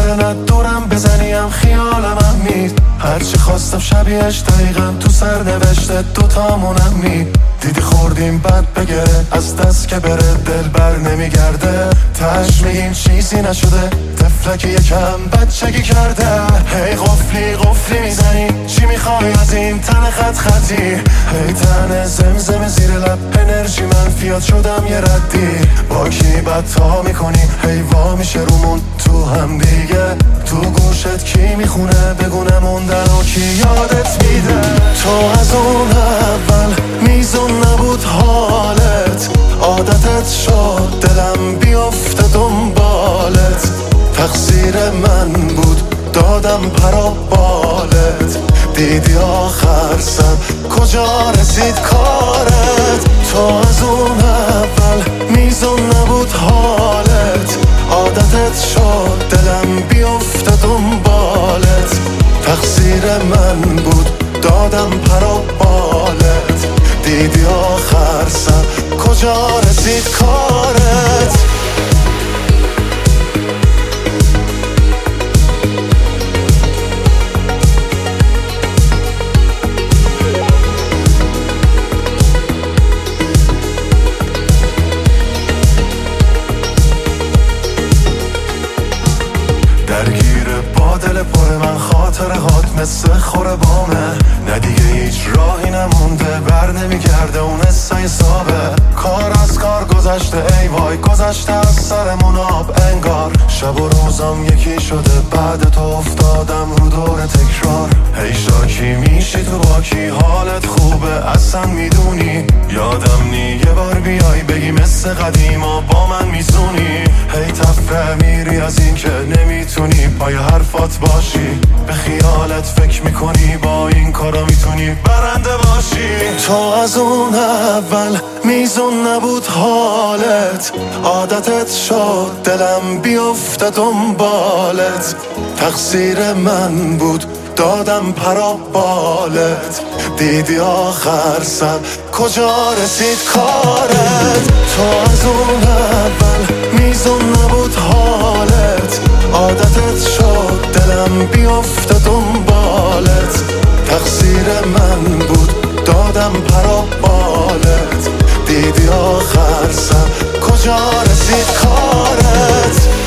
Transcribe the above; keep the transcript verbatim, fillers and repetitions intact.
داره، نه دورم بزنیم خیالم مید. هرچی خواستم شبیهش دقیقا تو سر نوشته دوتامونم می. دیدی خوردیم بد بگره، از دست که بره دل بر نمیگرده. تش میگیم چیزی نشده، طفلک یکم بچگی کرده. هی قفلی قفلی میزنی، چی میخوای از این تن خط خطی؟ هی تن زمزم زیر لب، انرژی منفیات شدم یه ردی. با کی بدتا میکنی، هی وا میشه رومون تو هم دیگه. تو گوشت کی میخونه، بگونه موندن و کی یادت میده. تو از اون اول میزون نبود حالت، عادتت شد دلم بیفته دنبالت. تقصیر من بود دادم پرا بالت، دیدی آخر سر کجا رسید کارت. تو از اون اول میزون نبود حالت، عادتت شد دلم بیفته دنبالت. تقصیر من بود دادم پرا بالت، دیدی آخر سر کجا رسید کارت. درگیر با دل پر من، خاطره هات مثل خوره بامه. نه دیگه هیچ راهی نمونده، بر نمیگرده اون حسای صابه. کار از کار گذشته، ای وای گذشته از سرمون آب انگار. شب و روزم یکی شده، بعد تو افتادم رو دور تکرار. هی شاکی میشی تو با کی، حالت خوبه اصلا میدونی. یادم نی یه بار بیای بگی مثل قدیما با من میزونی. هی تفره میری از این که نمیتونی پای حرفات باشی. به خیالت فکر میکنی با این کارا میتونی برنده باشی. تو از اون اول میزون نبود حالت، عادتت شد دلم بیفته دنبالت. تقصیر من بود دادم پرا بالت، دیدی آخر سر کجا رسید کارت. تو از اون اول میزون نبود حالت، عادتت شد دلم بیفته دنبالت. تقصیر من بود دادم پرا بالت، دیدی آخر سر کجا رسید کارت.